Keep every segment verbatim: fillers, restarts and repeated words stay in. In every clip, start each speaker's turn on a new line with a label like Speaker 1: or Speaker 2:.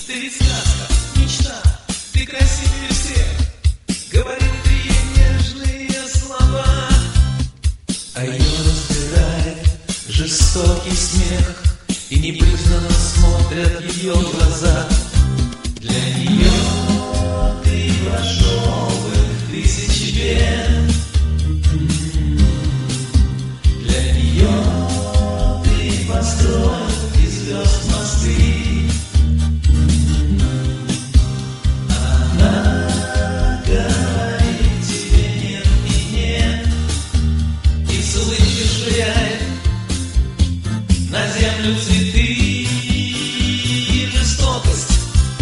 Speaker 1: Ты ведь сказка, мечта, ты красивее всех, говорит три нежные слова. А ее раздирает жестокий смех, и непризнанно смотрят ее глаза. Для нее ты прошел бы тысячи бед. Для нее ты построил из звезд мосты. Она говорит тебе нет и нет, и с улыбкой швыряет на землю цветы и жестокость.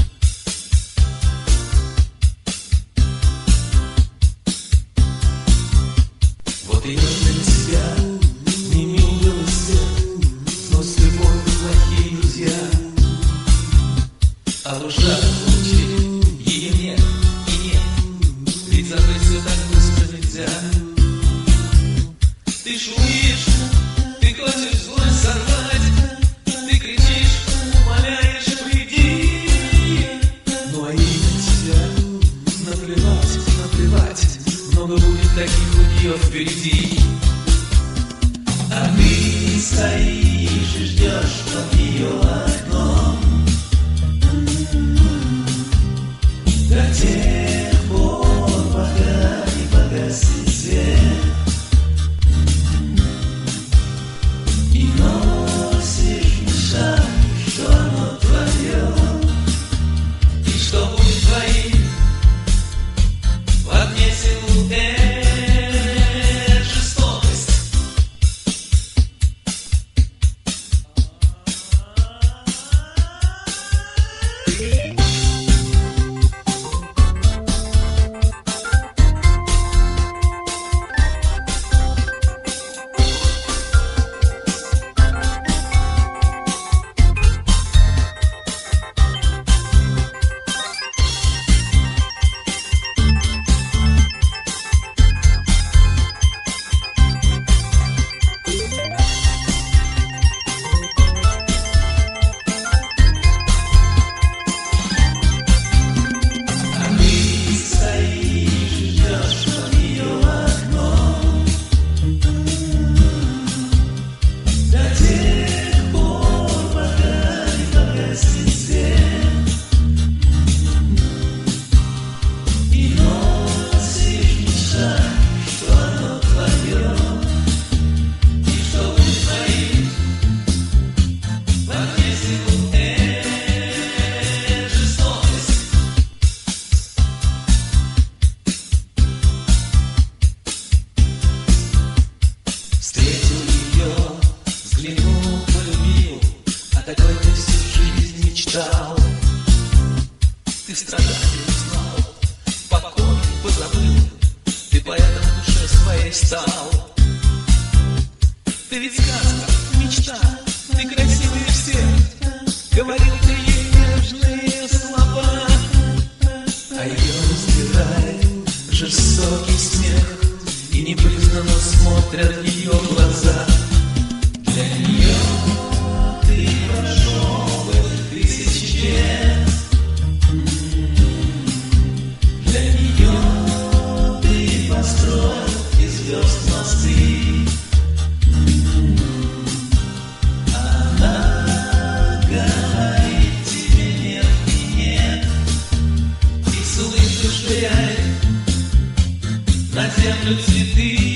Speaker 1: Вот идешь на тебя, не милый свет, но с любовью плохие друзья. А душа получить ее нет и нет, ведь забыть все так быстро нельзя. Ты шумишь, ты хочешь злость сорвать, ты кричишь, умоляешь, приди. Ну а ей на тебя наплевать, наплевать, много будет таких у нее впереди. А ты стоишь и ждешь под ее окном до тех пор, пока не погаснет свет. И носишь в ушах, что оно твое, и что будет твоим в огне силуэт жестокость. Встретил ее, взглянул, полюбил, о такой ты всю жизнь мечтал. Ты страдания узнал, покой позабыл, ты поэтому в душе своей стал. Ты ведь сказка, мечта, ты красивее всех, говорил ты ей нежные слова. А ее раздирает жестокий смех, и непризнанно смотрят ее глаза. Для нее ты прошел бы тысячи лет. Для нее ты построил из звезд мосты. Она говорит тебе нет и нет, и с улыбкой швыряет на землю цветы.